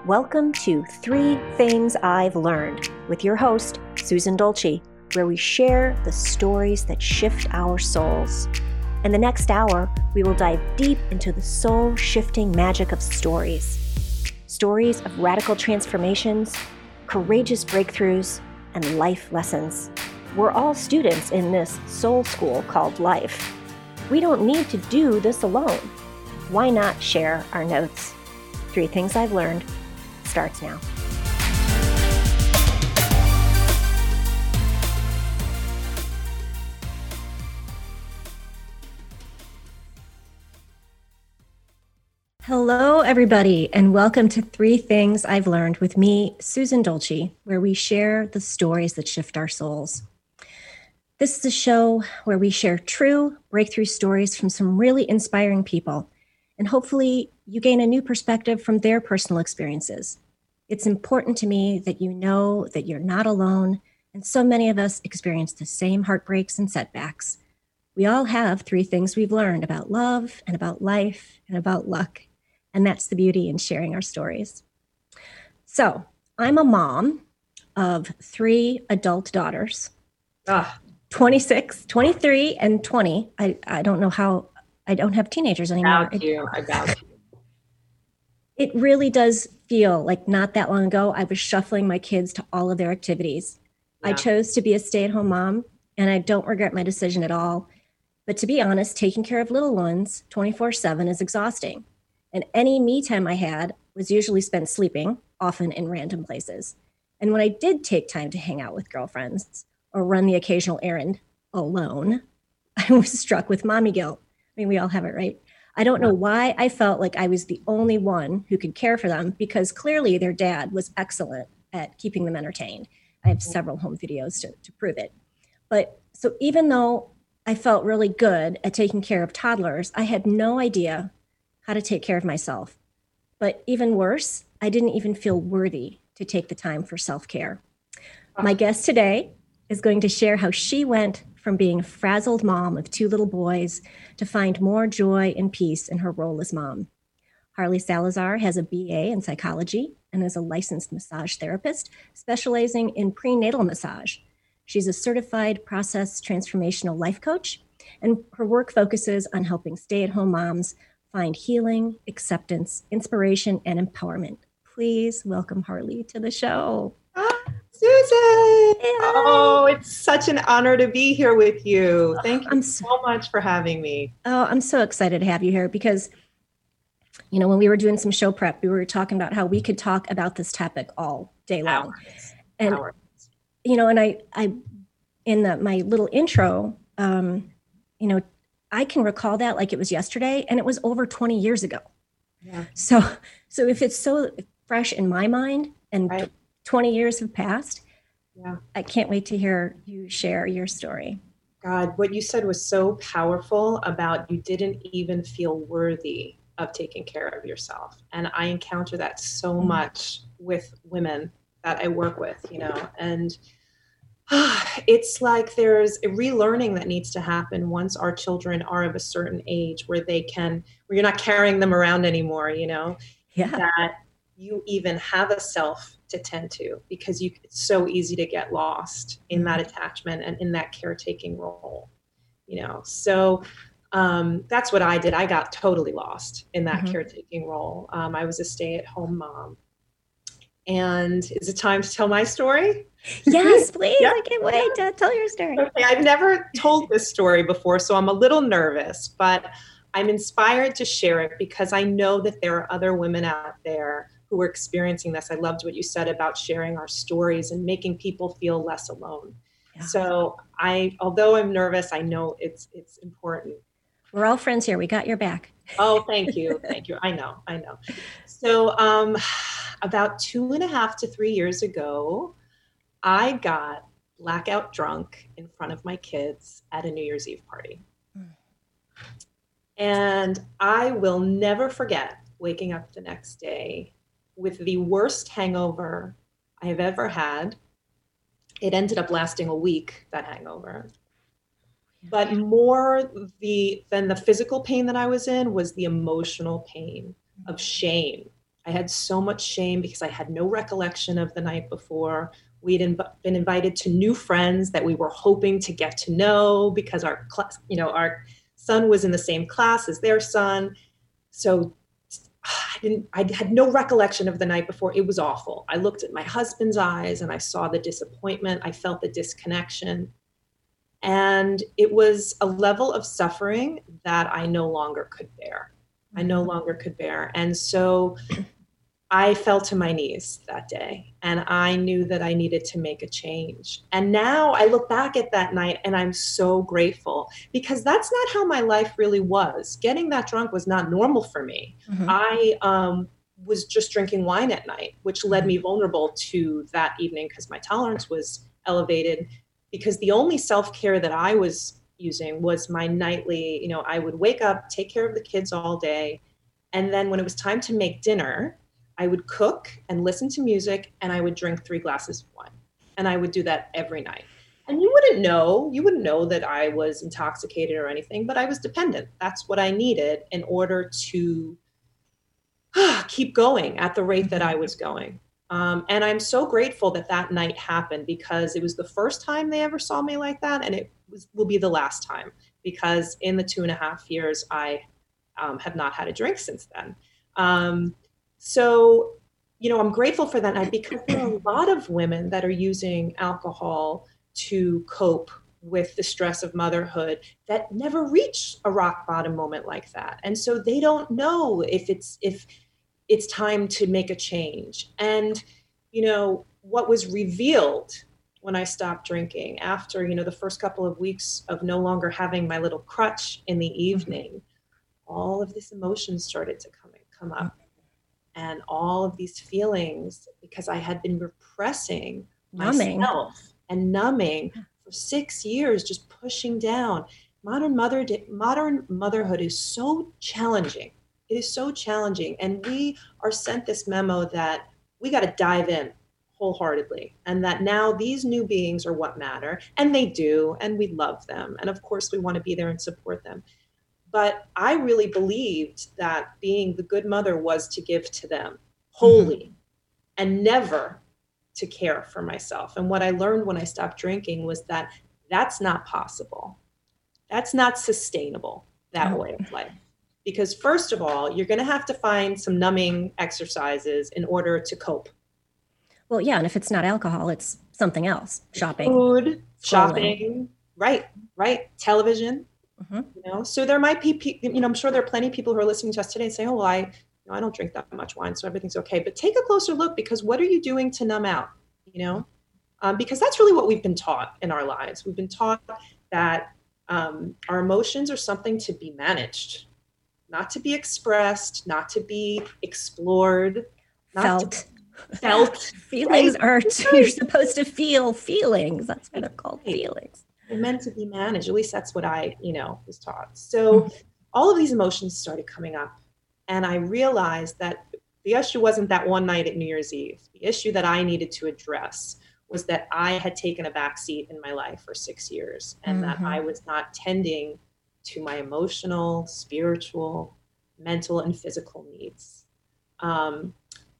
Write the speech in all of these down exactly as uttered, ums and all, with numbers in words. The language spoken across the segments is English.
Welcome to Three Things I've Learned with your host, Susan Dolce, where we share the stories that shift our souls. In the next hour, we will dive deep into the soul-shifting magic of stories. Stories of radical transformations, courageous breakthroughs, and life lessons. We're all students in this soul school called life. We don't need to do this alone. Why not share our notes? Three Things I've Learned starts now. Hello, everybody, and welcome to Three Things I've Learned with me, Susan Dolce, where we share the stories that shift our souls. This is a show where we share true breakthrough stories from some really inspiring people, and hopefully you gain a new perspective from their personal experiences. It's important to me that you know that you're not alone, and so many of us experience the same heartbreaks and setbacks. We all have three things we've learned about love and about life and about luck, and that's the beauty in sharing our stories. So I'm a mom of three adult daughters, ah. twenty-six, twenty-three, and twenty. I, I don't know how, I don't have teenagers anymore. About you, about you. It really does feel like not that long ago, I was shuffling my kids to all of their activities. Yeah. I chose to be a stay-at-home mom, and I don't regret my decision at all. But to be honest, taking care of little ones twenty-four seven is exhausting. And any me time I had was usually spent sleeping, often in random places. And when I did take time to hang out with girlfriends or run the occasional errand alone, I was struck with mommy guilt. I mean, we all have it, right? I don't know why I felt like I was the only one who could care for them, because clearly their dad was excellent at keeping them entertained. I have several home videos to, to prove it. But so even though I felt really good at taking care of toddlers, I had no idea how to take care of myself. But even worse, I didn't even feel worthy to take the time for self-care. My guest today is going to share how she went from being a frazzled mom of two little boys to find more joy and peace in her role as mom. Harley Salazar has a B A in psychology and is a licensed massage therapist specializing in prenatal massage. She's a certified process transformational life coach, and her work focuses on helping stay-at-home moms find healing, acceptance, inspiration, and empowerment. Please welcome Harley to the show. Susan! Yeah. Oh, it's such an honor to be here with you. Thank you I'm so, so much for having me. Oh, I'm so excited to have you here because, you know, when we were doing some show prep, we were talking about how we could talk about this topic all day long. Hours. And, Hours. you know, and I, I, in the, my little intro, um, you know, I can recall that like it was yesterday, and it was over twenty years ago. Yeah. So, so if it's so fresh in my mind and right. twenty years have passed, yeah, I can't wait to hear you share your story. God, what you said was so powerful about you didn't even feel worthy of taking care of yourself. And I encounter that so mm-hmm. much with women that I work with, you know, and it's like there's a relearning that needs to happen once our children are of a certain age where they can, where you're not carrying them around anymore, you know, yeah. that you even have a self to tend to, because you, it's so easy to get lost in that attachment and in that caretaking role, you know? So um, that's what I did. I got totally lost in that mm-hmm. caretaking role. Um, I was a stay-at-home mom. And is it time to tell my story? Yes, please. Yeah. I can't wait to tell your story. Okay, I've never told this story before, so I'm a little nervous, but I'm inspired to share it because I know that there are other women out there who are experiencing this. I loved what you said about sharing our stories and making people feel less alone. Yeah. So I, although I'm nervous, I know it's it's important. We're all friends here. We got your back. Oh, thank you. Thank you. I know. I know. So um, about two and a half to three years ago, I got blackout drunk in front of my kids at a New Year's Eve party. Mm. And I will never forget waking up the next day with the worst hangover I have ever had. It ended up lasting a week, that hangover. But more the than the physical pain that I was in was the emotional pain of shame. I had so much shame because I had no recollection of the night before. We'd inv- been invited to new friends that we were hoping to get to know because our class, you know, our son was in the same class as their son. So I didn't, I had no recollection of the night before. It was awful. I looked at my husband's eyes and I saw the disappointment. I felt the disconnection. And it was a level of suffering that I no longer could bear. I no longer could bear. And so I fell to my knees that day and I knew that I needed to make a change. And now I look back at that night and I'm so grateful because that's not how my life really was. Getting that drunk was not normal for me. Mm-hmm. I um, was just drinking wine at night, which led me vulnerable to that evening because my tolerance was elevated, because the only self-care that I was using was my nightly, you know, I would wake up, take care of the kids all day. And then when it was time to make dinner, I would cook and listen to music and I would drink three glasses of wine. And I would do that every night. And you wouldn't know, you wouldn't know that I was intoxicated or anything, but I was dependent. That's what I needed in order to uh, keep going at the rate that I was going. Um, and I'm so grateful that that night happened because it was the first time they ever saw me like that. And it was, will be the last time because in the two and a half years, I um, have not had a drink since then. Um, So, you know, I'm grateful for that night because there are a lot of women that are using alcohol to cope with the stress of motherhood that never reach a rock bottom moment like that. And so they don't know if it's if it's time to make a change. And, you know, what was revealed when I stopped drinking after, you know, the first couple of weeks of no longer having my little crutch in the evening, all of this emotion started to come come up. And all of these feelings, because I had been repressing numbing. myself and numbing for six years, just pushing down. Modern mother, modern motherhood is so challenging. It is so challenging. And we are sent this memo that we got to dive in wholeheartedly and that now these new beings are what matter. And they do. And we love them. And of course, we want to be there and support them. But I really believed that being the good mother was to give to them wholly mm-hmm. and never to care for myself. And what I learned when I stopped drinking was that that's not possible. That's not sustainable, that oh. way of life. Because first of all, you're going to have to find some numbing exercises in order to cope. Well, yeah. And if it's not alcohol, it's something else. Shopping. Food, shopping. Right, right. Television. Mm-hmm. You know, so there might be, you know, I'm sure there are plenty of people who are listening to us today and say, oh, well, I, you know, I don't drink that much wine, so everything's okay. But take a closer look because what are you doing to numb out, you know, um, because that's really what we've been taught in our lives. We've been taught that um, our emotions are something to be managed, not to be expressed, not to be explored, not felt. To, felt. Feelings right? are, to, you're supposed to feel feelings. That's what they're called, feelings. They're meant to be managed. At least that's what I, you know, was taught. So mm-hmm. all of these emotions started coming up. And I realized that the issue wasn't that one night at New Year's Eve. The issue that I needed to address was that I had taken a back seat in my life for six years and mm-hmm. that I was not tending to my emotional, spiritual, mental, and physical needs. Um,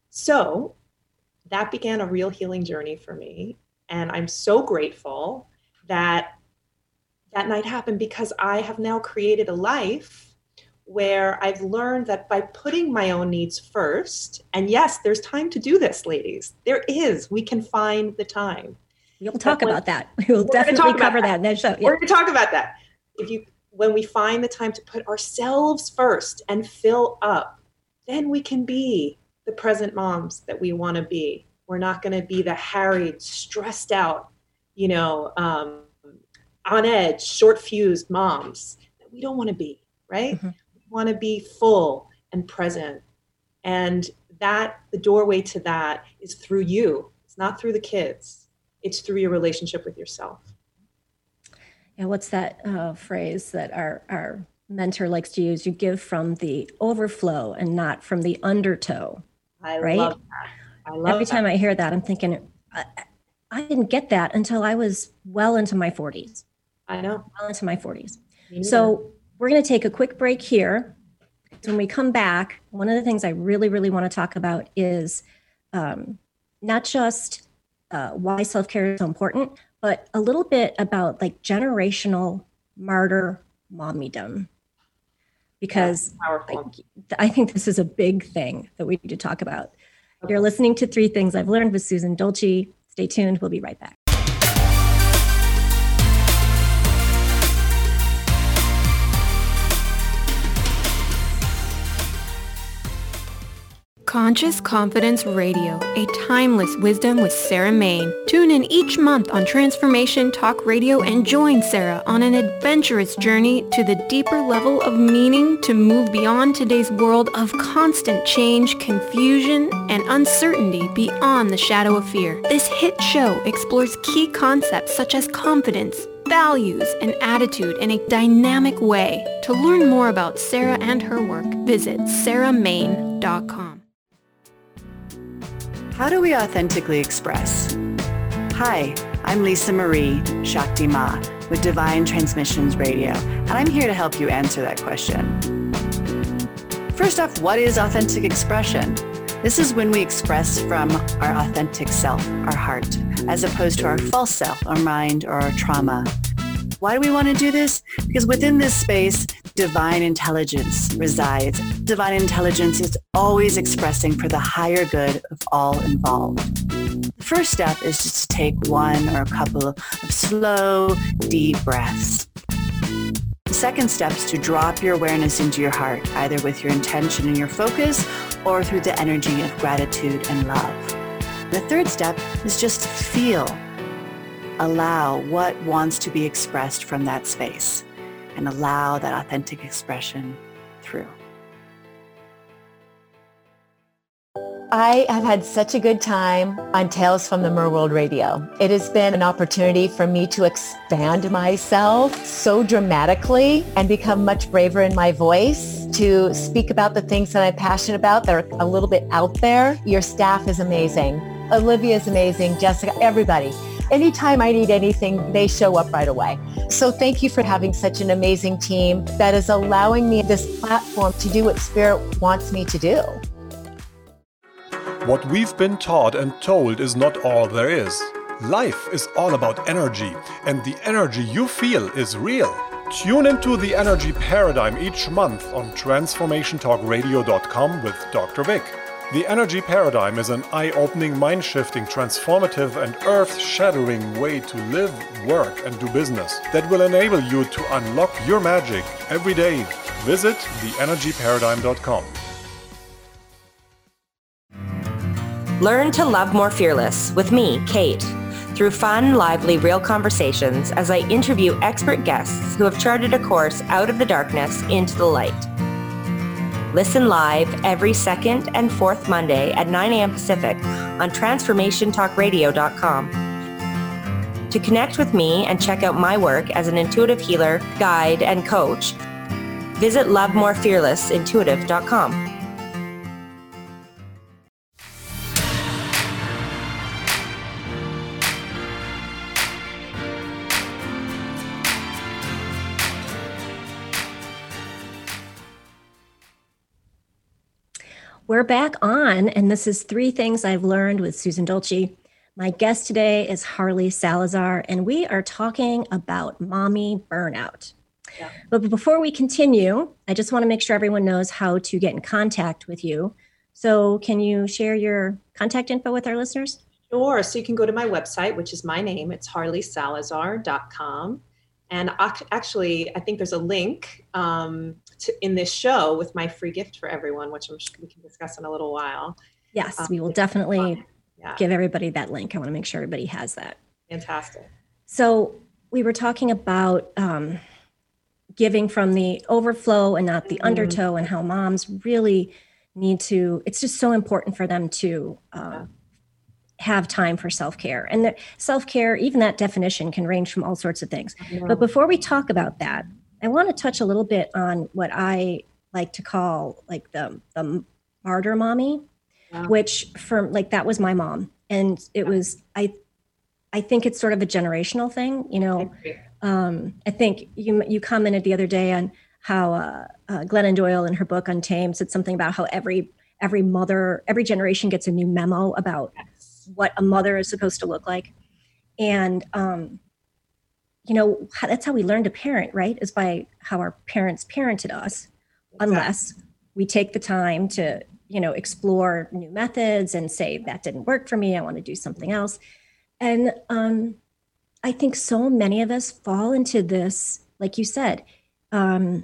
so that began a real healing journey for me. And I'm so grateful that that night happened because I have now created a life where I've learned that by putting my own needs first, and yes, there's time to do this, ladies. There is. We can find the time. We'll talk when, about that. We'll definitely cover that. that in that show. Yeah. We're going to talk about that. If you, when we find the time to put ourselves first and fill up, then we can be the present moms that we want to be. We're not going to be the harried, stressed out, you know, um, on edge, short fused moms that we don't want to be, right? Mm-hmm. We want to be full and present. And that the doorway to that is through you. It's not through the kids. It's through your relationship with yourself. And what's that uh, phrase that our, our mentor likes to use? You give from the overflow and not from the undertow. I right? love that. I love Every that. time I hear that, I'm thinking, I, I didn't get that until I was well into my forties. I know. Well into my forties. So we're going to take a quick break here. when we come back, one of the things I really, really want to talk about is um, not just uh, why self-care is so important, but a little bit about like generational martyr mommydom. Because I, I think this is a big thing that we need to talk about. Okay. You're listening to Three Things I've Learned with Susan Dolce. Stay tuned. We'll be right back. Conscious Confidence Radio, a timeless wisdom with Sarah Main. Tune in each month on Transformation Talk Radio and join Sarah on an adventurous journey to the deeper level of meaning to move beyond today's world of constant change, confusion, and uncertainty beyond the shadow of fear. This hit show explores key concepts such as confidence, values, and attitude in a dynamic way. To learn more about Sarah and her work, visit sarah main dot com. How do we authentically express? Hi, I'm Lisa Marie Shakti Ma with Divine Transmissions Radio, and I'm here to help you answer that question. First off, what is authentic expression? This is when we express from our authentic self, our heart, as opposed to our false self, our mind, or our trauma. Why do we want to do this? Because within this space, divine intelligence resides. Divine intelligence is always expressing for the higher good of all involved. The first step is just to take one or a couple of slow, deep breaths. The second step is to drop your awareness into your heart, either with your intention and your focus or through the energy of gratitude and love. The third step is just to feel. Allow what wants to be expressed from that space and allow that authentic expression through. I have had such a good time on Tales from the Merworld Radio. It has been an opportunity for me to expand myself so dramatically and become much braver in my voice, to speak about the things that I'm passionate about that are a little bit out there. Your staff is amazing. Olivia is amazing. Jessica, everybody. Anytime I need anything, they show up right away. So thank you for having such an amazing team that is allowing me this platform to do what Spirit wants me to do. What we've been taught and told is not all there is. Life is all about energy, and the energy you feel is real. Tune into the Energy Paradigm each month on transformation talk radio dot com with Doctor Vic. The Energy Paradigm is an eye-opening, mind-shifting, transformative, and earth-shattering way to live, work, and do business that will enable you to unlock your magic every day. Visit the energy paradigm dot com. Learn to love more fearless with me, Kate, through fun, lively, real conversations as I interview expert guests who have charted a course out of the darkness into the light. Listen live every second and fourth Monday at nine a.m. Pacific on transformation talk radio dot com. To connect with me and check out my work as an intuitive healer, guide, and coach, visit love more fearless intuitive dot com. We're back on, and this is Three Things I've Learned with Susan Dolce. My guest today is Harley Salazar, and we are talking about mommy burnout. Yeah. But before we continue, I just want to make sure everyone knows how to get in contact with you. So can you share your contact info with our listeners? Sure. So you can go to my website, which is my name. It's harley salazar dot com. And actually, I think there's a link um, to, in this show with my free gift for everyone, which I'm sure we can discuss in a little while. Yes, um, we will definitely yeah. give everybody that link. I want to make sure everybody has that. Fantastic. So we were talking about um, giving from the overflow and not the mm-hmm. undertow, and how moms really need to, it's just so important for them to uh, yeah. have time for self-care. And the self-care, even that definition can range from all sorts of things. But before we talk about that, I want to touch a little bit on what I like to call like the, the martyr mommy, yeah. which from like, that was my mom. And it yeah. was, I, I think it's sort of a generational thing, you know. I, um, I think you, you commented the other day on how uh, uh, Glennon Doyle in her book Untamed said something about how every every mother, every generation gets a new memo about what a mother is supposed to look like. And, um, you know, that's how we learn to parent, right? Is by how our parents parented us, exactly. Unless we take the time to, you know, explore new methods and say, that didn't work for me, I want to do something else. And um, I think so many of us fall into this, like you said, um,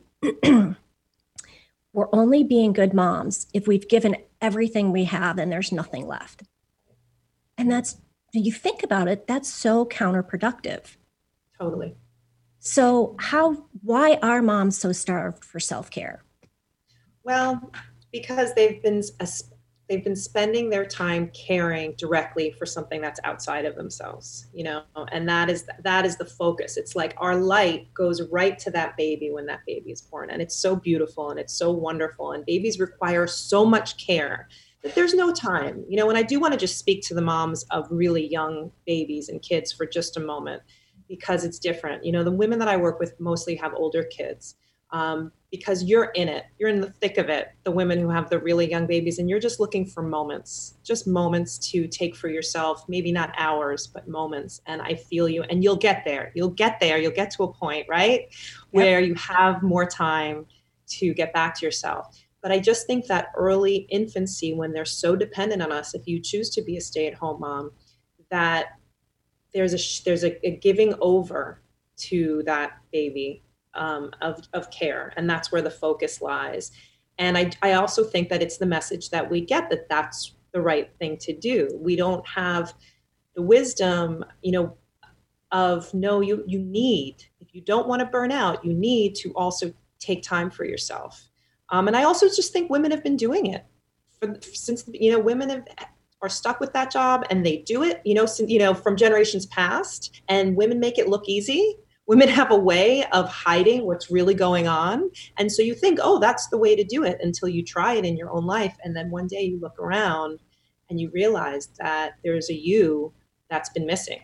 we're only being good moms if we've given everything we have and there's nothing left. And that's, you think about it, that's so counterproductive. Totally. So how, why are moms so starved for self-care? Well, because they've been they've been spending their time caring directly for something that's outside of themselves, you know, and that is that is the focus. It's like our light goes right to that baby when that baby is born, and it's so beautiful and it's so wonderful, and babies require so much care that there's no time, you know. And I do want to just speak to the moms of really young babies and kids for just a moment, because it's different. You know, the women that I work with mostly have older kids. Um, because you're in it, you're in the thick of it, the women who have the really young babies, and you're just looking for moments, just moments to take for yourself, maybe not hours, but moments. And I feel you, and you'll get there, you'll get there, you'll get to a point, right? Yep. Where you have more time to get back to yourself. But I just think that early infancy, when they're so dependent on us, if you choose to be a stay-at-home mom, that there's a, there's a, a giving over to that baby. Um, of, of care. And that's where the focus lies. And I, I also think that it's the message that we get, that that's the right thing to do. We don't have the wisdom, you know, of no, you, you need, if you don't want to burn out, you need to also take time for yourself. Um, and I also just think women have been doing it for, since, you know, women have, are stuck with that job and they do it, you know, since, you know, from generations past, and women make it look easy. Women have a way of hiding what's really going on. And so you think, oh, that's the way to do it, until you try it in your own life. And then one day you look around and you realize that there's a you that's been missing.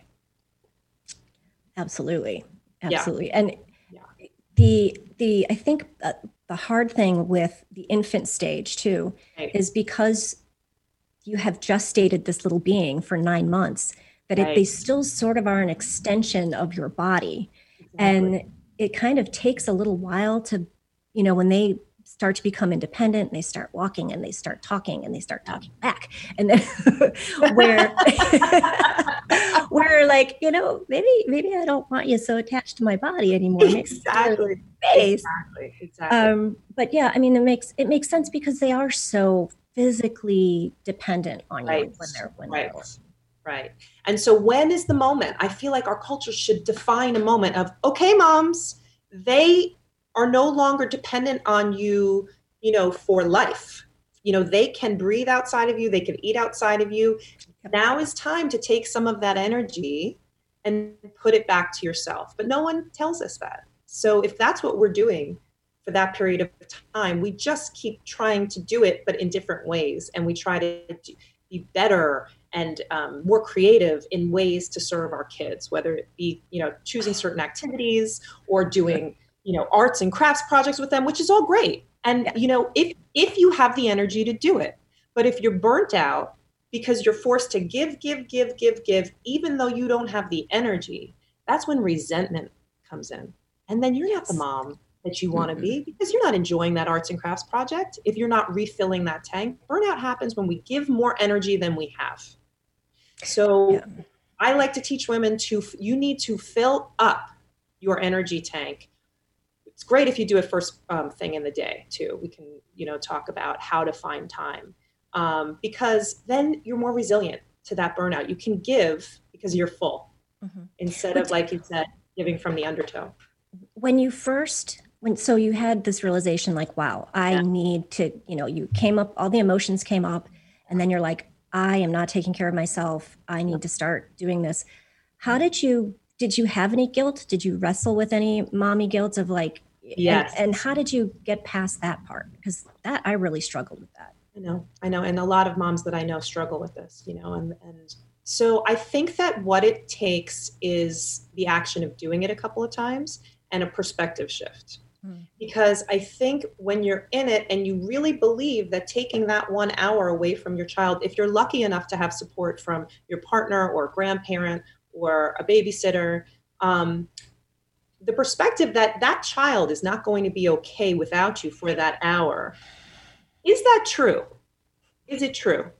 Absolutely. Absolutely. Yeah. And yeah. the, the, I think uh, the hard thing with the infant stage too, right. is because you have just dated this little being for nine months, that right. it, they still sort of are an extension of your body. Exactly. And it kind of takes a little while to, you know, when they start to become independent and they start walking and they start talking and they start talking back. And then where, where like, you know, maybe, maybe I don't want you so attached to my body anymore. Exactly. Exactly. Exactly. Um, but yeah, I mean, it makes, it makes sense because they are so physically dependent on you right. when they're, when right. they're Right. And so when is the moment? I feel like our culture should define a moment of, okay, moms, they are no longer dependent on you, you know, for life. You know, they can breathe outside of you. They can eat outside of you. Now is time to take some of that energy and put it back to yourself. But no one tells us that. So if that's what we're doing for that period of time, we just keep trying to do it, but in different ways. And we try to do, be better and um, more creative in ways to serve our kids, whether it be, you know, choosing certain activities or doing, you know, arts and crafts projects with them, which is all great. And, you know, if, if you have the energy to do it, but if you're burnt out because you're forced to give, give, give, give, give, even though you don't have the energy, that's when resentment comes in. And then you're yes. not the mom that you want to mm-hmm. be, because you're not enjoying that arts and crafts project. If you're not refilling that tank, burnout happens when we give more energy than we have. So yeah. I like to teach women to, you need to fill up your energy tank. It's great if you do it first um, thing in the day too. We can, you know, talk about how to find time um, because then you're more resilient to that burnout. You can give because you're full mm-hmm. instead of, like you said, giving from the undertow. When you first, when, so you had this realization like, wow, I yeah. need to, you know, you came up, all the emotions came up, and then you're like, I am not taking care of myself. I need to start doing this. How did you, did you have any guilt? Did you wrestle with any mommy guilt of like, yes. and, and how did you get past that part? Because that, I really struggled with that. I know, I know. And a lot of moms that I know struggle with this, you know, and, and so I think that what it takes is the action of doing it a couple of times and a perspective shift. Mm. Because I think when you're in it and you really believe that taking that one hour away from your child, if you're lucky enough to have support from your partner or a grandparent or a babysitter, um, the perspective that that child is not going to be okay without you for that hour, is that true? Is it true?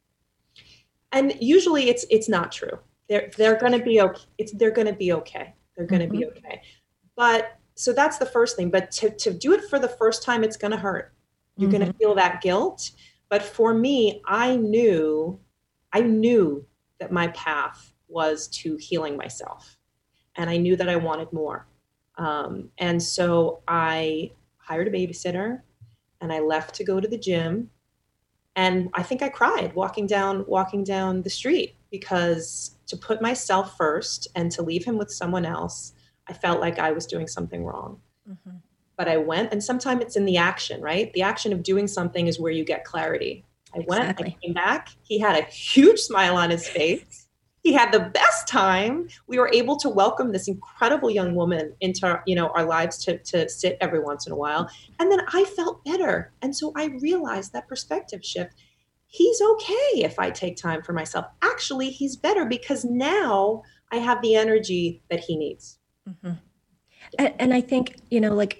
And usually it's it's not true. They're they're going to be okay. It's they're going to be okay. They're going to mm-hmm. be okay. But so that's the first thing. But to to do it for the first time, it's going to hurt. You're mm-hmm. going to feel that guilt. But for me, I knew, I knew that my path was to healing myself, and I knew that I wanted more. Um, and so I hired a babysitter, and I left to go to the gym. And I think I cried walking down, walking down the street, because to put myself first and to leave him with someone else, I felt like I was doing something wrong. Mm-hmm. But I went, and sometimes it's in the action, right? The action of doing something is where you get clarity. I went, exactly. I came back. He had a huge smile on his face. He had the best time. We were able to welcome this incredible young woman into our, you know, our lives to, to sit every once in a while. And then I felt better. And so I realized that perspective shift. He's okay if I take time for myself. Actually, he's better because now I have the energy that he needs. Mm-hmm. And, and I think, you know, like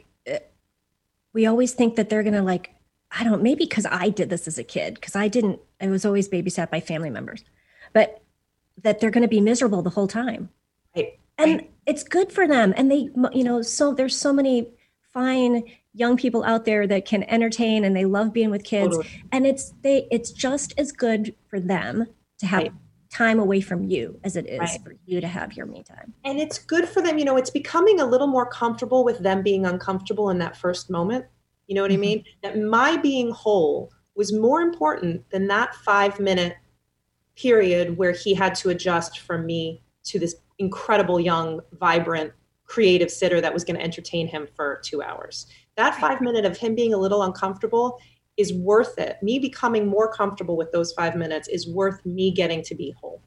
we always think that they're going to like, I don't, maybe because I did this as a kid, because I didn't, I was always babysat by family members, but that they're going to be miserable the whole time. Right. And right. It's good for them. And they, you know, so there's so many fine young people out there that can entertain and they love being with kids. Totally. And it's, they, it's just as good for them to have right. time away from you as it is right. for you to have your me time. And it's good for them. You know, it's becoming a little more comfortable with them being uncomfortable in that first moment. You know what mm-hmm. I mean? That my being whole was more important than that five minute period where he had to adjust from me to this incredible, young, vibrant, creative sitter that was going to entertain him for two hours. That five minute of him being a little uncomfortable is worth it. Me becoming more comfortable with those five minutes is worth me getting to be whole.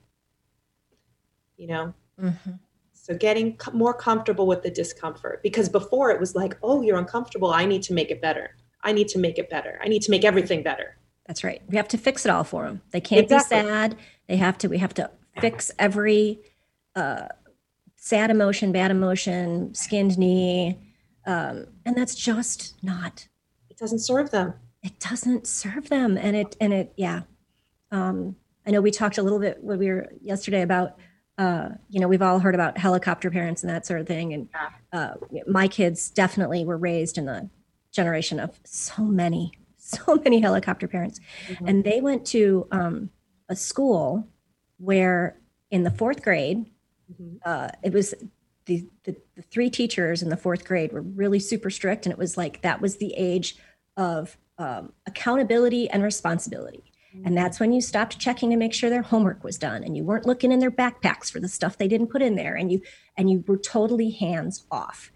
You know? Mm-hmm. So getting co- more comfortable with the discomfort, because before it was like, oh, you're uncomfortable. I need to make it better. I need to make it better. I need to make everything better. That's right. We have to fix it all for them. They can't exactly. be sad. They have to, we have to fix every uh, sad emotion, bad emotion, skinned knee. Um, and that's just not. It doesn't serve them. It doesn't serve them. And it, and it, yeah. Um, I know we talked a little bit when we were yesterday about, uh, you know, we've all heard about helicopter parents and that sort of thing. And uh, my kids definitely were raised in the generation of so many so many helicopter parents. Mm-hmm. And they went to um, a school where in the fourth grade, mm-hmm. uh, it was the, the, the three teachers in the fourth grade were really super strict. And it was like, that was the age of um, accountability and responsibility. Mm-hmm. And that's when you stopped checking to make sure their homework was done. And you weren't looking in their backpacks for the stuff they didn't put in there. And you, and you were totally hands off.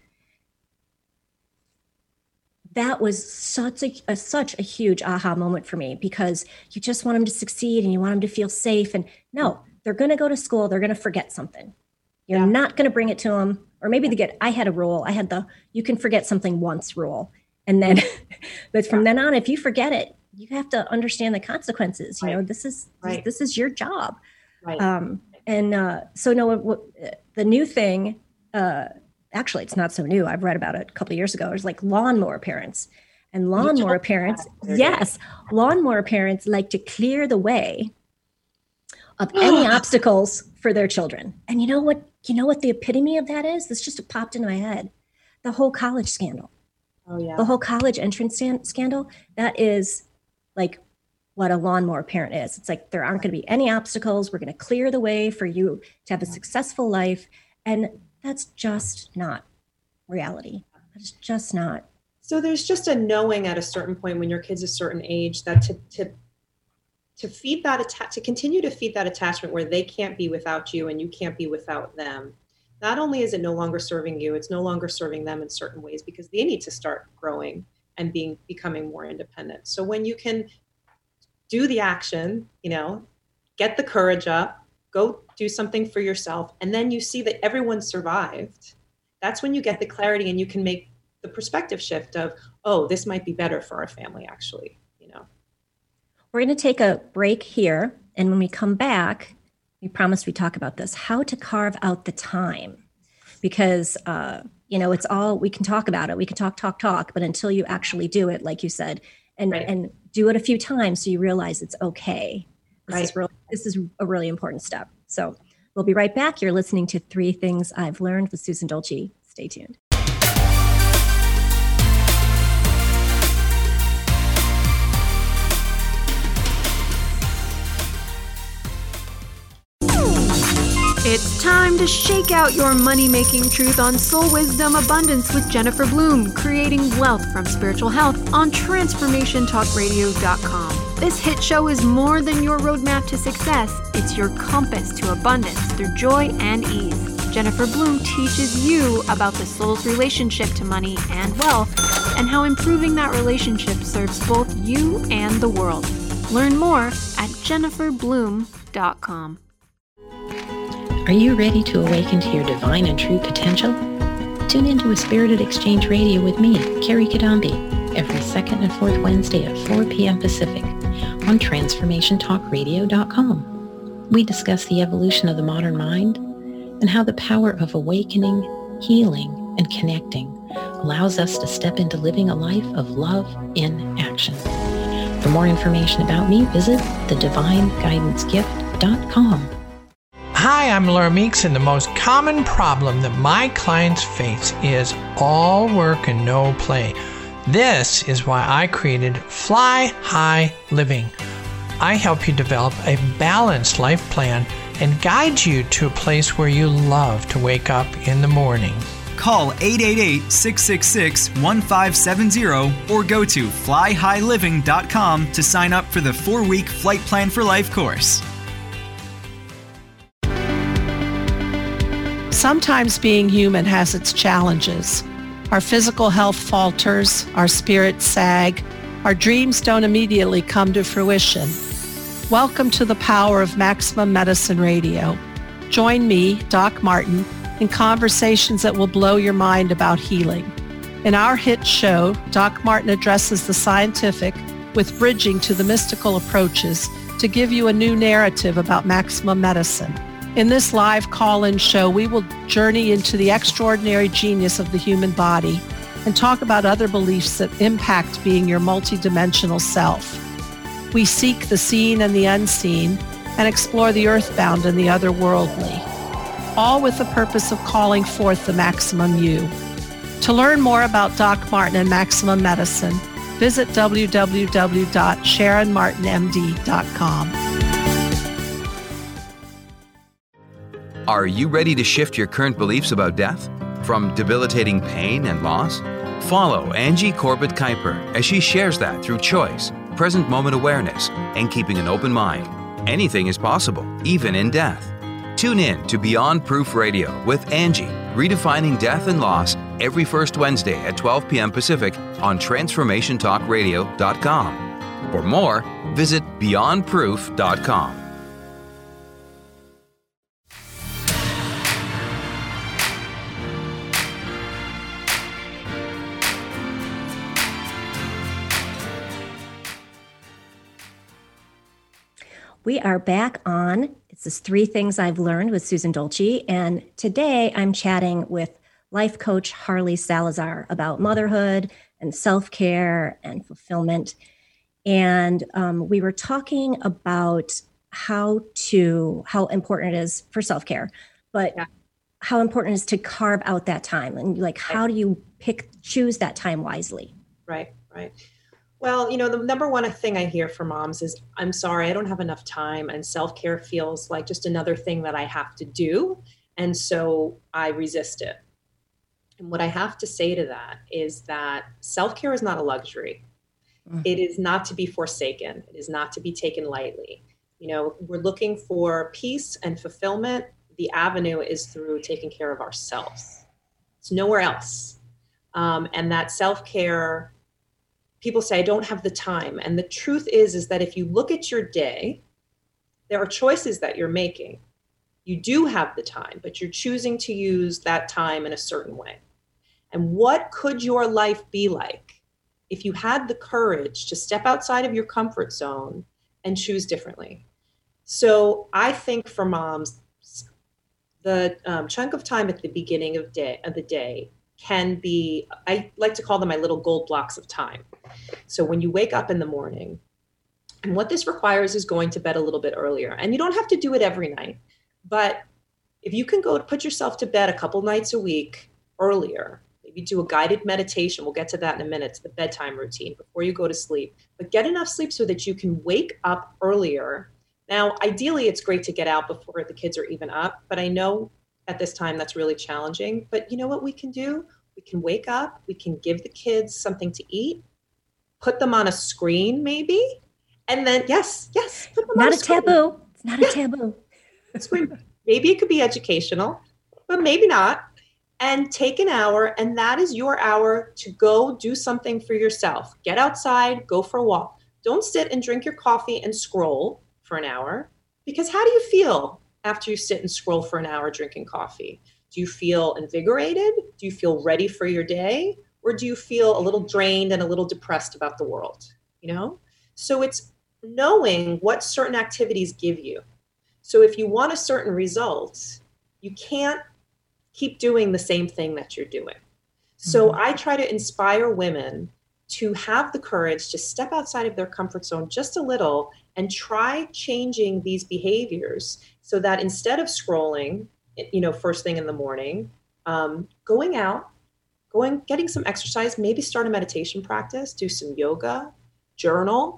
That was such a, a such a huge aha moment for me, because you just want them to succeed and you want them to feel safe. And no, they're going to go to school. They're going to forget something. You're yeah. not going to bring it to them. Or maybe they get, I had a rule. I had the, you can forget something once rule. And then, but from yeah. then on, if you forget it, you have to understand the consequences. You right. know, this is, right. this, this is your job. Right. Um, and uh, so no, what, what, the new thing, uh, actually, it's not so new. I've read about it a couple of years ago. It was like lawnmower parents. And lawnmower parents, yes, lawnmower parents like to clear the way of any obstacles for their children. And you know what? You know what the epitome of that is? This just popped into my head. The whole college scandal. Oh, yeah. The whole college entrance stand- scandal. That is like what a lawnmower parent is. It's like there aren't going to be any obstacles. We're going to clear the way for you to have a successful life. And that's just not reality. It's just not. So there's just a knowing at a certain point when your kid's a certain age that to to to feed that atta- to continue to feed that attachment where they can't be without you and you can't be without them. Not only is it no longer serving you, it's no longer serving them in certain ways because they need to start growing and being becoming more independent. So when you can do the action, you know, get the courage up, go do something for yourself, and then you see that everyone survived. That's when you get the clarity and you can make the perspective shift of, oh, this might be better for our family, actually, you know. We're going to take a break here. And when we come back, we promised we'd talk about this, how to carve out the time. Because, uh, you know, it's all, we can talk about it. We can talk, talk, talk. But until you actually do it, like you said, and, Right. and do it a few times so you realize it's okay. This, Right. is real, this is a really important step. So we'll be right back. You're listening to Three Things I've Learned with Susan Dolce. Stay tuned. It's time to shake out your money-making truth on Soul Wisdom Abundance with Jennifer Bloom, creating wealth from spiritual health on transformation talk radio dot com. This hit show is more than your roadmap to success. It's your compass to abundance through joy and ease. Jennifer Bloom teaches you about the soul's relationship to money and wealth and how improving that relationship serves both you and the world. Learn more at jennifer bloom dot com. Are you ready to awaken to your divine and true potential? Tune into A Spirited Exchange Radio with me, Carrie Kadambi, every second and fourth Wednesday at four p.m. Pacific on transformation talk radio dot com. We discuss the evolution of the modern mind and how the power of awakening, healing, and connecting allows us to step into living a life of love in action. For more information about me, visit the divine guidance gift dot com. Hi, I'm Laura Meeks, and the most common problem that my clients face is all work and no play. This is why I created Fly High Living. I help you develop a balanced life plan and guide you to a place where you love to wake up in the morning. Call eight eight eight, six six six, one five seven zero or go to fly high living dot com to sign up for the four-week Flight Plan for Life course. Sometimes being human has its challenges. Our physical health falters, our spirits sag, our dreams don't immediately come to fruition. Welcome to the power of Maximum Medicine Radio. Join me, Doc Martin, in conversations that will blow your mind about healing. In our hit show, Doc Martin addresses the scientific with bridging to the mystical approaches to give you a new narrative about maximum medicine. In this live call-in show, we will journey into the extraordinary genius of the human body and talk about other beliefs that impact being your multidimensional self. We seek the seen and the unseen and explore the earthbound and the otherworldly, all with the purpose of calling forth the maximum you. To learn more about Doc Martin and Maximum Medicine, visit w w w dot sharon martin m d dot com. Are you ready to shift your current beliefs about death? From debilitating pain and loss? Follow Angie Corbett Kuiper as she shares that through choice, present moment awareness, and keeping an open mind. Anything is possible, even in death. Tune in to Beyond Proof Radio with Angie, redefining death and loss, every first Wednesday at twelve p.m. Pacific on transformation talk radio dot com. For more, visit beyond proof dot com. We are back on. This is Three Things I've Learned with Susan Dolce. And today I'm chatting with life coach Harley Salazar about motherhood and self-care and fulfillment. And um, we were talking about how to, how important it is for self-care, but yeah. how important it is to carve out that time. And like, how do you pick, choose that time wisely? Right, right. Well, you know, the number one thing I hear from moms is, I'm sorry, I don't have enough time. And self-care feels like just another thing that I have to do. And so I resist it. And what I have to say to that is that self-care is not a luxury. Mm-hmm. It is not to be forsaken. It is not to be taken lightly. You know, we're looking for peace and fulfillment. The avenue is through taking care of ourselves. It's nowhere else. Um, and that self-care, people say, I don't have the time. And the truth is, is that if you look at your day, there are choices that you're making. You do have the time, but you're choosing to use that time in a certain way. And what could your life be like if you had the courage to step outside of your comfort zone and choose differently? So I think for moms, the um, chunk of time at the beginning of day of the day can be, I like to call them my little gold blocks of time. So when you wake up in the morning, and what this requires is going to bed a little bit earlier. And you don't have to do it every night, but if you can go put yourself to bed a couple nights a week earlier, maybe do a guided meditation. We'll get to that in a minute. It's the bedtime routine before you go to sleep, but get enough sleep so that you can wake up earlier. Now, ideally, it's great to get out before the kids are even up, but I know at this time that's really challenging. But you know what we can do? We can wake up, we can give the kids something to eat, put them on a screen maybe, and then, yes, yes. Put them not on a, a screen. taboo. It's not a taboo. Screen. Maybe it could be educational, but maybe not. And take an hour, and that is your hour to go do something for yourself. Get outside, go for a walk. Don't sit and drink your coffee and scroll for an hour, because how do you feel after you sit and scroll for an hour drinking coffee? Do you feel invigorated? Do you feel ready for your day? Or do you feel a little drained and a little depressed about the world? You know? So it's knowing what certain activities give you. So if you want a certain result, you can't keep doing the same thing that you're doing. So mm-hmm. I try to inspire women to have the courage to step outside of their comfort zone just a little and try changing these behaviors so that instead of scrolling, you know, first thing in the morning, um, going out, going, getting some exercise, maybe start a meditation practice, do some yoga, journal,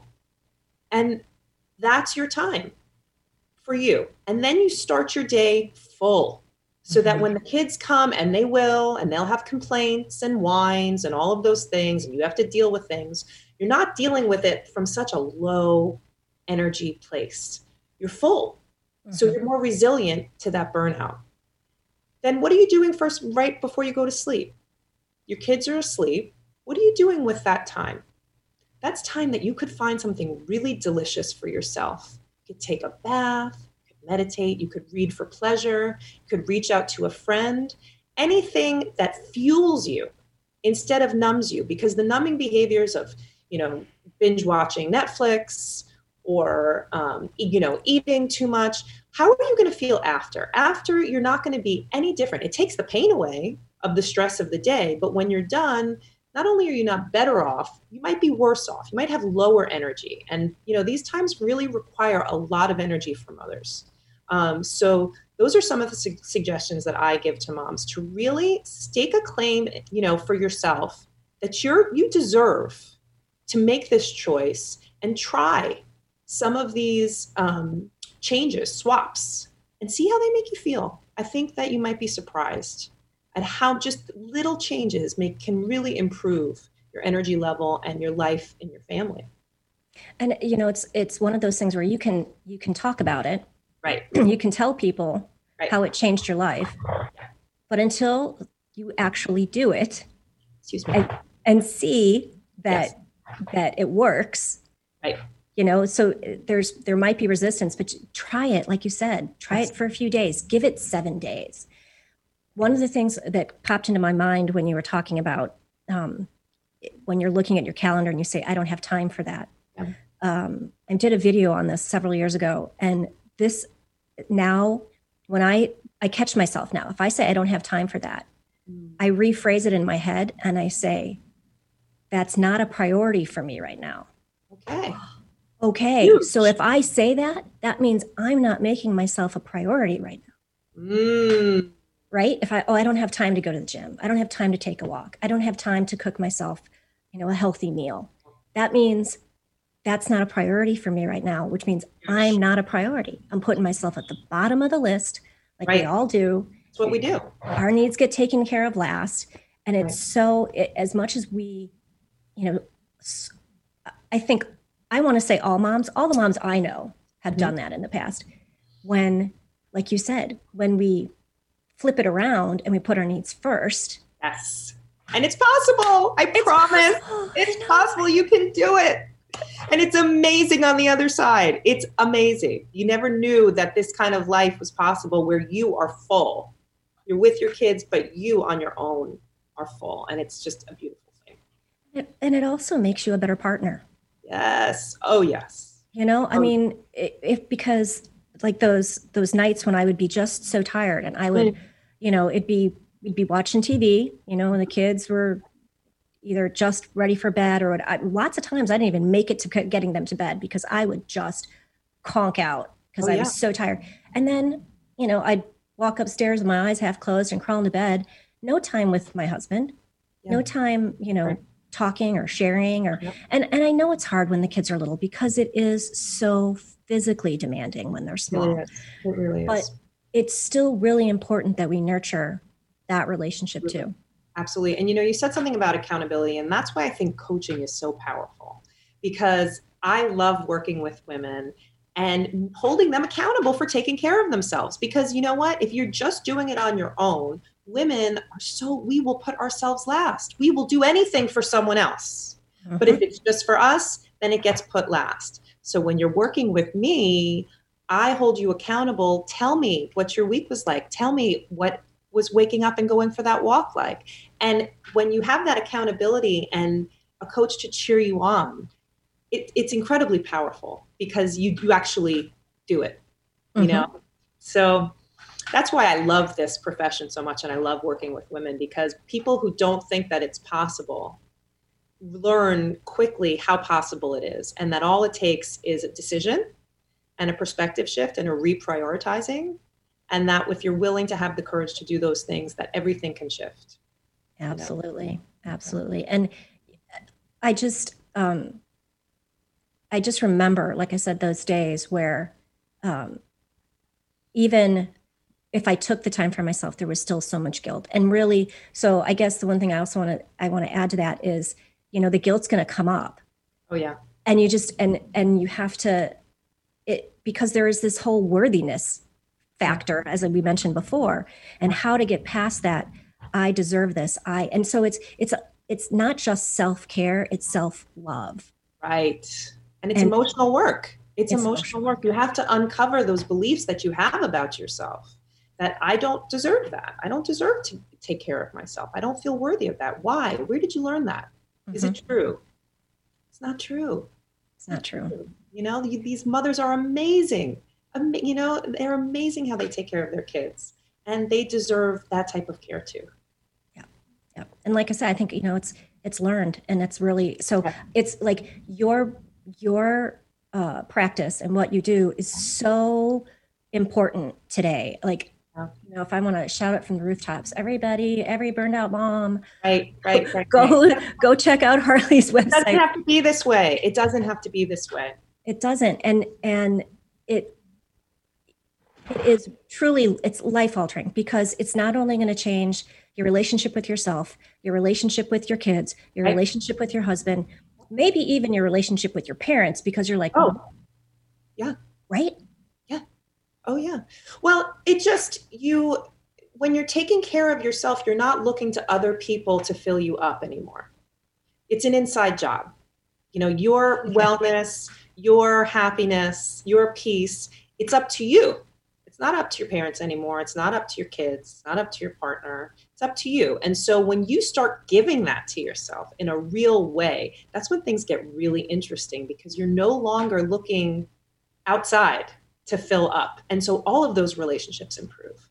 and that's your time for you. And then you start your day full so mm-hmm. that when the kids come, and they will, and they'll have complaints and whines and all of those things, and you have to deal with things, you're not dealing with it from such a low energy place. You're full. Mm-hmm. So you're more resilient to that burnout. Then what are you doing first, right before you go to sleep? Your kids are asleep. What are you doing with that time? That's time that you could find something really delicious for yourself. You could take a bath, you could meditate, you could read for pleasure, you could reach out to a friend, anything that fuels you instead of numbs you, because the numbing behaviors of, you know, binge watching Netflix or, um, you know, eating too much, how are you going to feel after? After, you're not going to be any different. It takes the pain away of the stress of the day, but when you're done, not only are you not better off, you might be worse off. You might have lower energy. And, you know, these times really require a lot of energy from others. Um, so those are some of the su- suggestions that I give to moms, to really stake a claim, you know, for yourself that you're, you deserve to make this choice and try some of these um, changes, swaps, and see how they make you feel. I think that you might be surprised at how just little changes make can really improve your energy level and your life and your family. And you know, it's it's one of those things where you can you can talk about it, right? You can tell people right. how it changed your life, but until you actually do it, excuse me, and, and see that yes. that it works, right? You know, so there's there might be resistance, but try it, like you said, try yes. it for a few days, give it seven days. One of the things that popped into my mind when you were talking about um, when you're looking at your calendar and you say, I don't have time for that. Yeah. Um, I did a video on this several years ago. And this now, when I, I catch myself now, if I say I don't have time for that, mm. I rephrase it in my head and I say, that's not a priority for me right now. Okay. Okay. Huge. So if I say that, that means I'm not making myself a priority right now. Mm. Right? If I, oh, I don't have time to go to the gym. I don't have time to take a walk. I don't have time to cook myself, you know, a healthy meal. That means that's not a priority for me right now, which means I'm not a priority. I'm putting myself at the bottom of the list, like right. we all do. That's what we do. Our needs get taken care of last. And it's right. so, it, as much as we, you know, I think, I want to say all moms, all the moms I know have mm-hmm. done that in the past. When, like you said, when we flip it around and we put our needs first. Yes. And it's possible. I it's promise. Possible. It's possible. You can do it. And it's amazing on the other side. It's amazing. You never knew that this kind of life was possible where you are full. You're with your kids, but you on your own. are full. And it's just a beautiful thing. It, and it also makes you a better partner. Yes. Oh, yes. You know, I oh. mean, if because like those those nights when I would be just so tired and I would, mm. you know, it'd be we'd be watching T V, you know, and the kids were either just ready for bed or I, lots of times I didn't even make it to getting them to bed because I would just conk out because oh, I yeah. was so tired. And then, you know, I'd walk upstairs with my eyes half closed and crawl into bed. No time with my husband, yeah. no time, you know, right. talking or sharing or, yep. and, and I know it's hard when the kids are little because it is so physically demanding when they're small. It really is. It really is. But it's still really important that we nurture that relationship really. too. Absolutely. And, you know, you said something about accountability, and that's why I think coaching is so powerful, because I love working with women and holding them accountable for taking care of themselves. Because you know what? If you're just doing it on your own, women are so, we will put ourselves last. We will do anything for someone else. Mm-hmm. But if it's just for us, then it gets put last. So when you're working with me, I hold you accountable. Tell me what your week was like. Tell me what was waking up and going for that walk like. And when you have that accountability and a coach to cheer you on, it, it's incredibly powerful because you, you actually do it, you mm-hmm. know? So that's why I love this profession so much. And I love working with women, because people who don't think that it's possible learn quickly how possible it is. And that all it takes is a decision and a perspective shift and a reprioritizing. And that if you're willing to have the courage to do those things, that everything can shift. Absolutely. You know? Absolutely. And I just, um, I just remember, like I said, those days where um, even if I took the time for myself, there was still so much guilt. And really, so I guess the one thing I also want to, I want to add to that is, you know, the guilt's going to come up. Oh yeah. And you just, and, and you have to, it, because there is this whole worthiness factor, as we mentioned before, and how to get past that. I deserve this. I, and so it's, it's, it's not just self-care, it's self-love. Right. And it's and emotional work. It's, it's emotional work. You have to uncover those beliefs that you have about yourself, that I don't deserve that. I don't deserve to take care of myself. I don't feel worthy of that. Why? Where did you learn that? Mm-hmm. Is it true? It's not true. It's not true. You know, these mothers are amazing. You know, they're amazing how they take care of their kids, and they deserve that type of care too. Yeah. Yeah. And like I said, I think, you know, it's, it's learned, and it's really, so yeah. it's like your, your uh, practice and what you do is so important today. Like, yeah. you know, if I want to shout it from the rooftops, everybody, every burned out mom, right, right, right, go, right. go check out Harley's website. It doesn't have to be this way. It doesn't have to be this way. It doesn't. And, and it, It is truly, it's life altering, because it's not only going to change your relationship with yourself, your relationship with your kids, your right. relationship with your husband, maybe even your relationship with your parents, because you're like, oh, yeah. Right? Yeah. Oh, yeah. Well, it just, you, when you're taking care of yourself, you're not looking to other people to fill you up anymore. It's an inside job. You know, your wellness, your happiness, your peace, it's up to you. It's not up to your parents anymore. It's not up to your kids. It's not up to your partner. It's up to you. And so when you start giving that to yourself in a real way, that's when things get really interesting, because you're no longer looking outside to fill up. And so all of those relationships improve.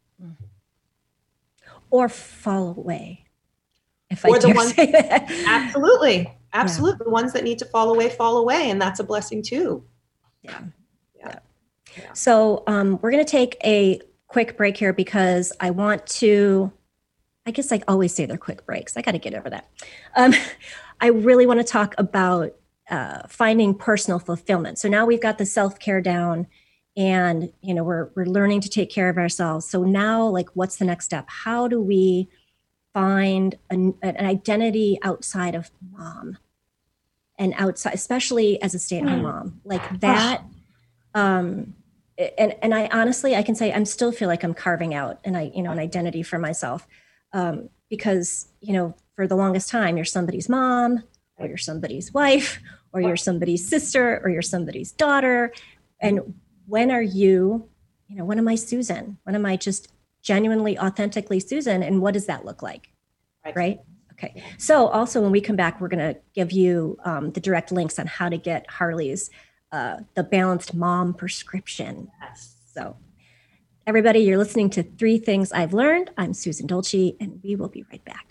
Or fall away. If or I the dare ones, say that. Absolutely. Absolutely. Yeah. The ones that need to fall away, fall away. And that's a blessing too. Yeah. Yeah. So um, we're going to take a quick break here, because I want to, I guess I always say they're quick breaks. I got to get over that. Um, I really want to talk about uh, finding personal fulfillment. So now we've got the self-care down, and, you know, we're, we're learning to take care of ourselves. So now, like, what's the next step? How do we find an, an identity outside of mom and outside, especially as a stay-at-home mom, like that? Um, And and I honestly, I can say I'm still feel like I'm carving out an I you know an identity for myself, um, because, you know, for the longest time you're somebody's mom, or you're somebody's wife, or you're somebody's sister, or you're somebody's daughter. And when are you, you know, when am I Susan? When am I just genuinely, authentically Susan? And what does that look like? Right. Right. Okay. So also when we come back, we're going to give you um, the direct links on how to get Harley's uh, The Balanced Mom Prescription. Yes. So everybody, you're listening to Three Things I've Learned. I'm Susan Dolce, and we will be right back.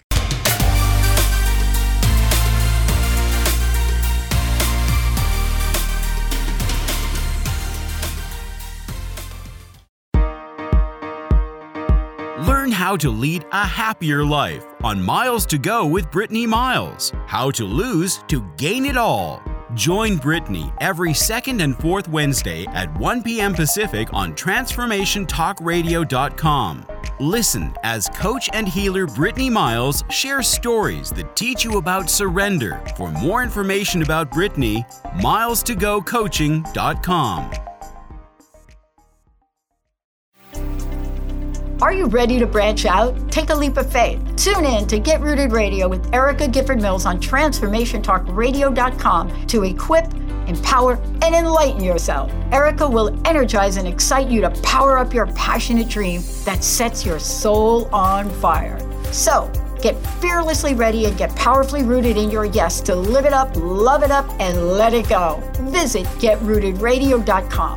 Learn how to lead a happier life on Miles to Go with Brittany Miles. How to lose to gain it all. Join Brittany every second and fourth Wednesday at one p.m. Pacific on transformation talk radio dot com. Listen as coach and healer Brittany Miles shares stories that teach you about surrender. For more information about Brittany, miles to go coaching dot com. Are you ready to branch out? Take a leap of faith. Tune in to Get Rooted Radio with Erica Gifford Mills on transformation talk radio dot com to equip, empower, and enlighten yourself. Erica will energize and excite you to power up your passionate dream that sets your soul on fire. So, get fearlessly ready and get powerfully rooted in your yes to live it up, love it up, and let it go. Visit get rooted radio dot com.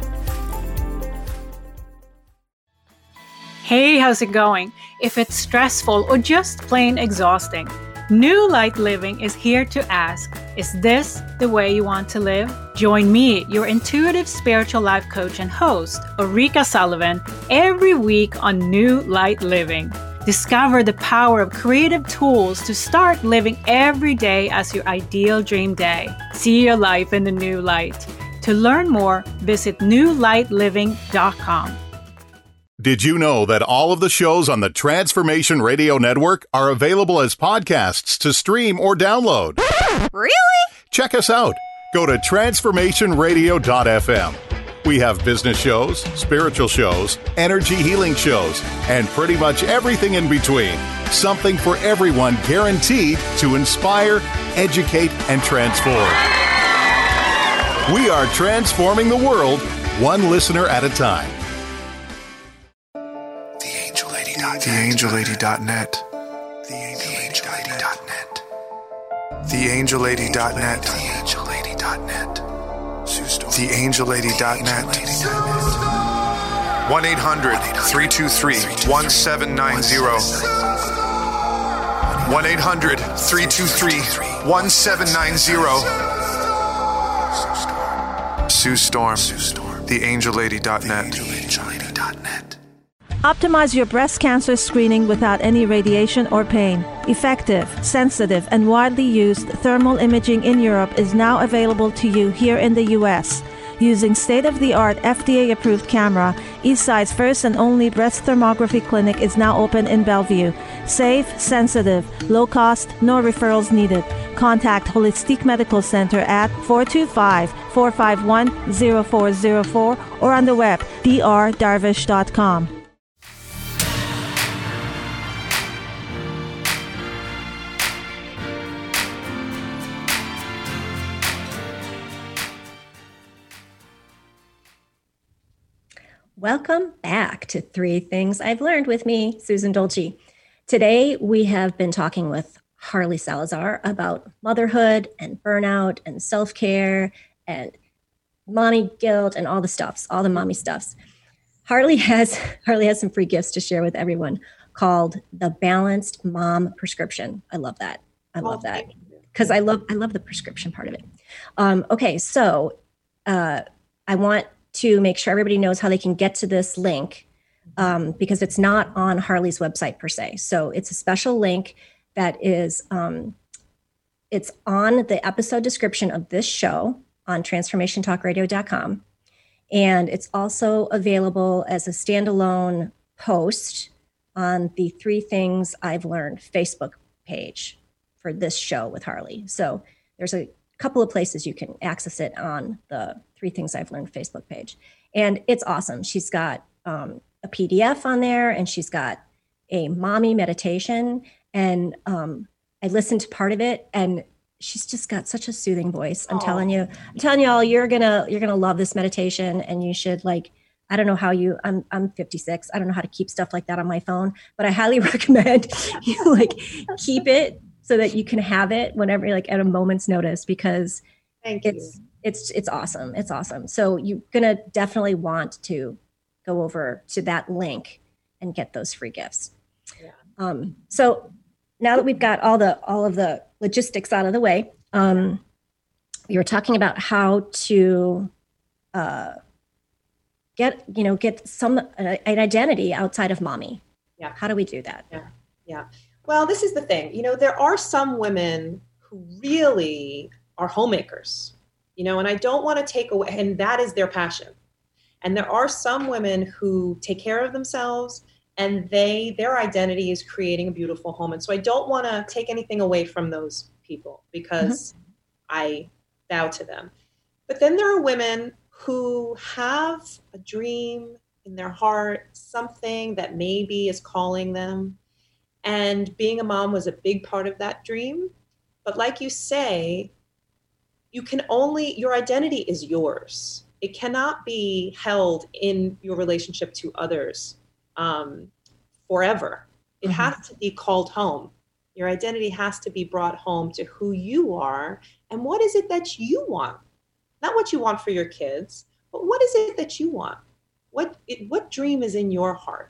Hey, how's it going? If it's stressful or just plain exhausting, New Light Living is here to ask, is this the way you want to live? Join me, your intuitive spiritual life coach and host, Ulrika Sullivan, every week on New Light Living. Discover the power of creative tools to start living every day as your ideal dream day. See your life in the new light. To learn more, visit new light living dot com. Did you know that all of the shows on the Transformation Radio Network are available as podcasts to stream or download? Really? Check us out. Go to transformation radio dot f m. We have business shows, spiritual shows, energy healing shows, and pretty much everything in between. Something for everyone, guaranteed to inspire, educate, and transform. We are transforming the world, one listener at a time. the angel lady dot net. the angel lady dot net. the angel lady dot net. the angel lady dot net. the angel lady dot net. one eight hundred three two three one seven nine zero. one eight hundred three two three one seven nine zero. Sue Storm. the angel lady dot net. the angel lady dot net. Optimize your breast cancer screening without any radiation or pain. Effective, sensitive, and widely used thermal imaging in Europe is now available to you here in the U S. Using state-of-the-art F D A-approved camera, Eastside's first and only breast thermography clinic is now open in Bellevue. Safe, sensitive, low cost, no referrals needed. Contact Holistic Medical Center at four two five, four five one, zero four zero four or on the web d r darvish dot com. Welcome back to Three Things I've Learned with me, Susan Dolce. Today, we have been talking with Harley Salazar about motherhood and burnout and self-care and mommy guilt and all the stuffs, all the mommy stuffs. Harley has Harley has some free gifts to share with everyone called the Balanced Mom Prescription. I love that. I love that because I love I love the prescription part of it. Um, okay, so uh, I want to make sure everybody knows how they can get to this link um, because it's not on Harley's website per se. So it's a special link that is, um, it's on the episode description of this show on transformation talk radio dot com. And it's also available as a standalone post on the Three Things I've Learned Facebook page for this show with Harley. So there's a couple of places you can access it on the Three Things I've Learned Facebook page. And it's awesome. She's got um, a P D F on there, and she's got a mommy meditation. And um, I listened to part of it, and she's just got such a soothing voice. I'm Aww. telling you, I'm telling you all, you're gonna you're gonna love this meditation, and you should like. I don't know how you. I'm I'm fifty-six. I don't know how to keep stuff like that on my phone, but I highly recommend you like keep it so that you can have it whenever, like at a moment's notice, because Thank it's, you. it's, it's awesome. It's awesome. So you're going to definitely want to go over to that link and get those free gifts. Yeah. Um, so now that we've got all the, all of the logistics out of the way, um, we were talking about how to, uh, get, you know, get some, uh, an identity outside of mommy. Yeah. How do we do that? Yeah. Yeah. Well, this is the thing, you know, there are some women who really are homemakers, you know, and I don't want to take away, and that is their passion. And there are some women who take care of themselves and they, their identity is creating a beautiful home. And so I don't want to take anything away from those people because mm-hmm. I bow to them. But then there are women who have a dream in their heart, something that maybe is calling them. And being a mom was a big part of that dream. But like you say, you can only, your identity is yours. It cannot be held in your relationship to others um, forever. It mm-hmm. has to be called home. Your identity has to be brought home to who you are and what is it that you want. Not what you want for your kids, but what is it that you want? What it, what dream is in your heart?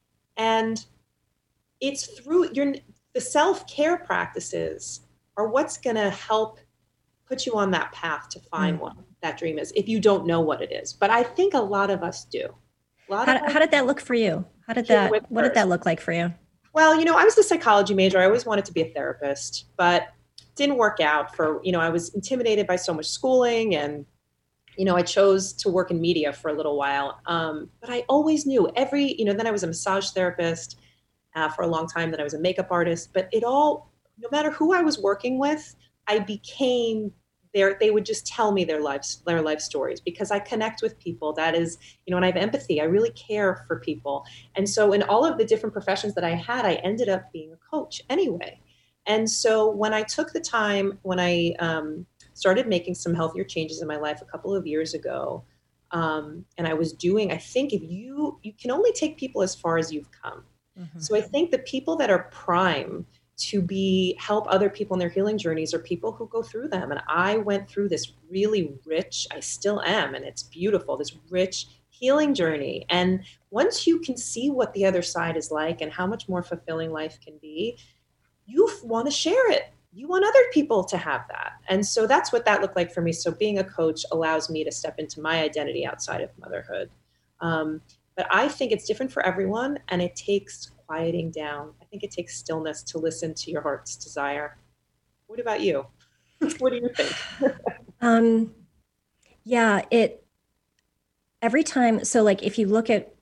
And it's through your the self-care practices are what's going to help put you on that path to find mm. what that dream is, if you don't know what it is. But I think a lot of us do. A lot how, of how did that look for you? How did that, what first. did that look like for you? Well, you know, I was a psychology major. I always wanted to be a therapist, but didn't work out for, you know, I was intimidated by so much schooling and, you know, I chose to work in media for a little while. Um, but I always knew every, you know, then I was a massage therapist uh, for a long time. Then I was a makeup artist, but it all, no matter who I was working with, I became there. They would just tell me their lives, their life stories, because I connect with people. That is, you know, and I have empathy. I really care for people. And so in all of the different professions that I had, I ended up being a coach anyway. And so when I took the time, when I um, started making some healthier changes in my life a couple of years ago, um, and I was doing, I think if you, you can only take people as far as you've come. Mm-hmm. So I think the people that are prime to be, help other people in their healing journeys are people who go through them. And I went through this really rich, I still am, and it's beautiful, this rich healing journey. And once you can see what the other side is like and how much more fulfilling life can be, you want to share it. You want other people to have that. And so that's what that looked like for me. So being a coach allows me to step into my identity outside of motherhood. Um, but I think it's different for everyone, and it takes quieting down. I think it takes stillness to listen to your heart's desire. What about you? What do you think? um, yeah, it, every time, so like if you look at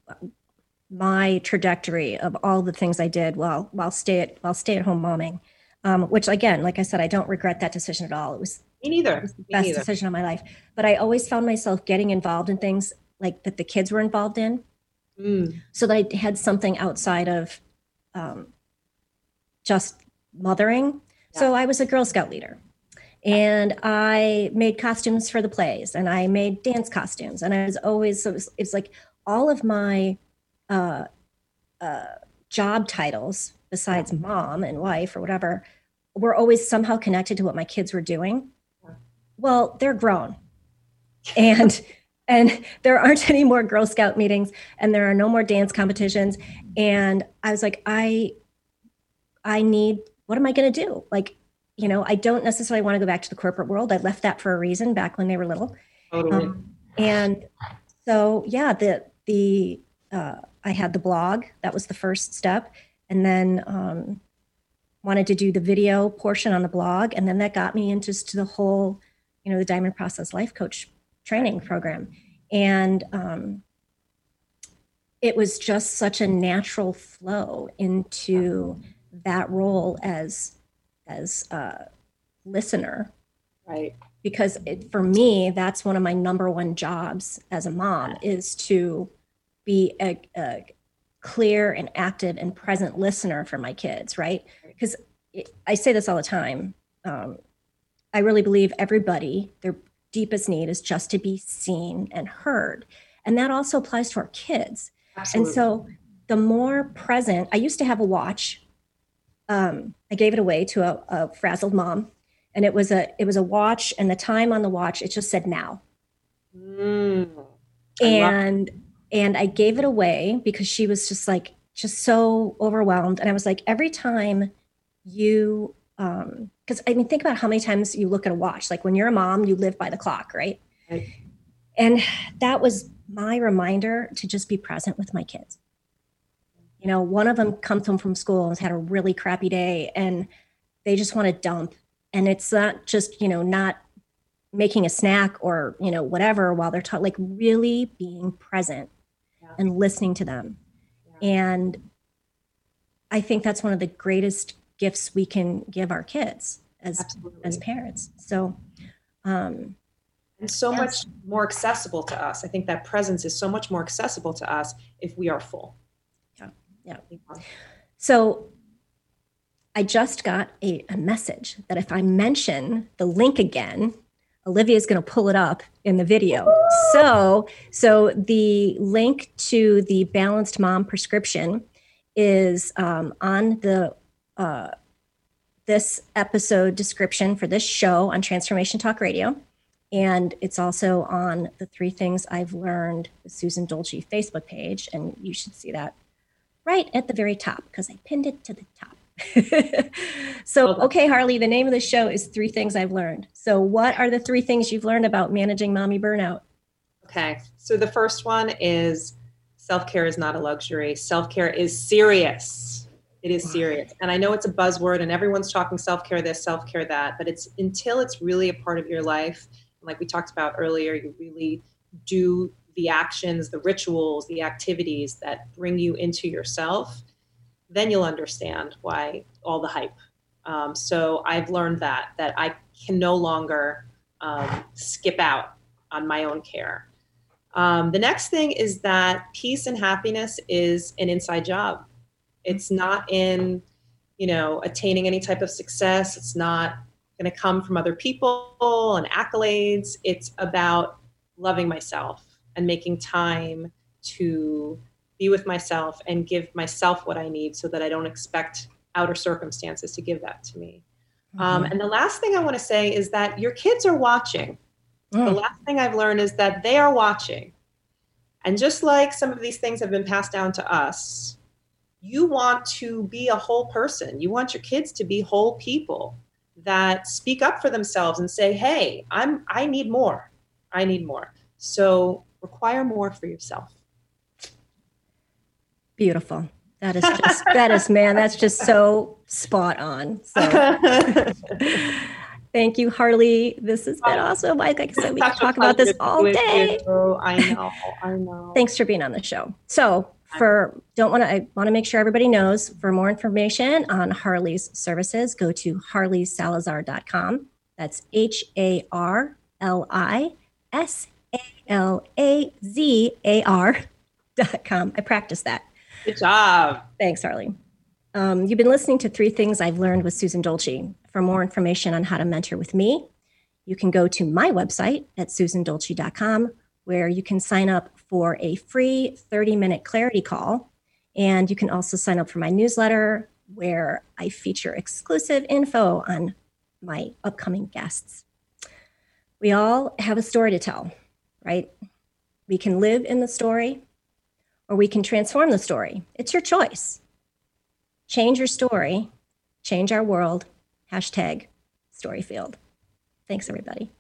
my trajectory of all the things I did while while stay at while stay at home momming, um, which again, like I said, I don't regret that decision at all. It was me neither. It was the me best neither. decision of my life. But I always found myself getting involved in things like that the kids were involved in, mm. so that I had something outside of um, just mothering. Yeah. So I was a Girl Scout leader. And I made costumes for the plays, and I made dance costumes, and I was always so it was, it's like all of my uh, uh, job titles besides mom and wife or whatever were always somehow connected to what my kids were doing. Well, they're grown, and and there aren't any more Girl Scout meetings, and there are no more dance competitions. And I was like, I, I need. What am I going to do? Like, you know, I don't necessarily want to go back to the corporate world. I left that for a reason back when they were little. Totally. Um, and so, yeah, the, the, uh, I had the blog, that was the first step. And then um, wanted to do the video portion on the blog. And then that got me into to the whole, you know, the Diamond Process Life Coach training program. And um, it was just such a natural flow into that role as as a listener, right? Because it, for me, that's one of my number one jobs as a mom is to be a, a clear and active and present listener for my kids, right? Because I say this all the time. Um, I really believe everybody, their deepest need is just to be seen and heard. And that also applies to our kids. Absolutely. And so the more present, I used to have a watch. um, I gave it away to a, a frazzled mom, and it was a it was a watch, and the time on the watch, it just said now. Mm, and and I gave it away because she was just like just so overwhelmed, and I was like, every time you, um, because I mean, think about how many times you look at a watch. Like when you're a mom, you live by the clock, right? Right. And that was my reminder to just be present with my kids. You know, one of them comes home from school and has had a really crappy day, and they just want to dump. And it's not just, you know, not making a snack or, you know, whatever while they're taught, like really being present yeah. and listening to them. Yeah. And I think that's one of the greatest gifts we can give our kids as, Absolutely. as parents. So, um, and so yes. much more accessible to us. I think that presence is so much more accessible to us if we are full. Yeah. Yeah. So I just got a, a message that if I mention the link again, Olivia is going to pull it up in the video. So, so the link to the Balanced Mom prescription is um, on the uh, this episode description for this show on Transformation Talk Radio. And it's also on the Three Things I've Learned with Susan Dolce Facebook page. And you should see that right at the very top because I pinned it to the top. So, okay, Harley, the name of the show is Three Things I've Learned. So what are the three things you've learned about managing mommy burnout? Okay. So the first one is self-care is not a luxury. Self-care is serious. It is serious. And I know it's a buzzword and everyone's talking self-care this, self-care that, but it's until it's really a part of your life. Like we talked about earlier, you really do the actions, the rituals, the activities that bring you into yourself, then you'll understand why all the hype. Um, so I've learned that, that I can no longer um, skip out on my own care. Um, the next thing is that peace and happiness is an inside job. It's not in, you know, attaining any type of success. It's not going to come from other people and accolades. It's about loving myself and making time to be with myself and give myself what I need so that I don't expect outer circumstances to give that to me. Mm-hmm. Um, and the last thing I want to say is that your kids are watching. Mm. The last thing I've learned is that they are watching. And just like some of these things have been passed down to us, you want to be a whole person. You want your kids to be whole people that speak up for themselves and say, hey, I'm, I need more. I need more. So require more for yourself. Beautiful. That is just, that is, man, that's just so spot on. So thank you, Harley. This has been awesome. Like I said, we could talk about this all day. I know, I know. Thanks for being on the show. So for, don't want to, I want to make sure everybody knows, for more information on Harley's services, go to harley salazar dot com. That's H A R L I S A L A Z A R dot com. I practiced that. Good job. Thanks, Harley. Um, you've been listening to Three Things I've Learned with Susan Dolce. For more information on how to mentor with me, you can go to my website at susan dolce dot com, where you can sign up for a free thirty minute clarity call. And you can also sign up for my newsletter, where I feature exclusive info on my upcoming guests. We all have a story to tell, right? We can live in the story, or we can transform the story. It's your choice. Change your story, change our world, hashtag Storyfield. Thanks, everybody.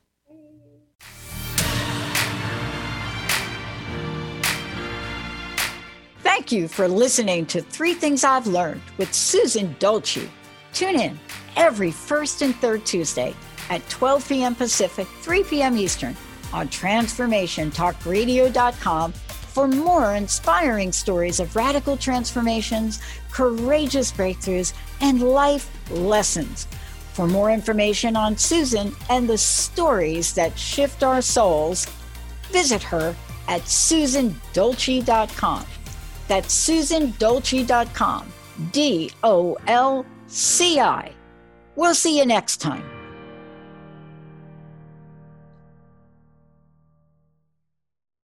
Thank you for listening to Three Things I've Learned with Susan Dolce. Tune in every first and third Tuesday at twelve p.m. Pacific, three p.m. Eastern on transformation talk radio dot com for more inspiring stories of radical transformations, courageous breakthroughs, and life lessons. For more information on Susan and the stories that shift our souls, visit her at susan dolce dot com. That's susan dolce dot com, D O L C I. We'll see you next time.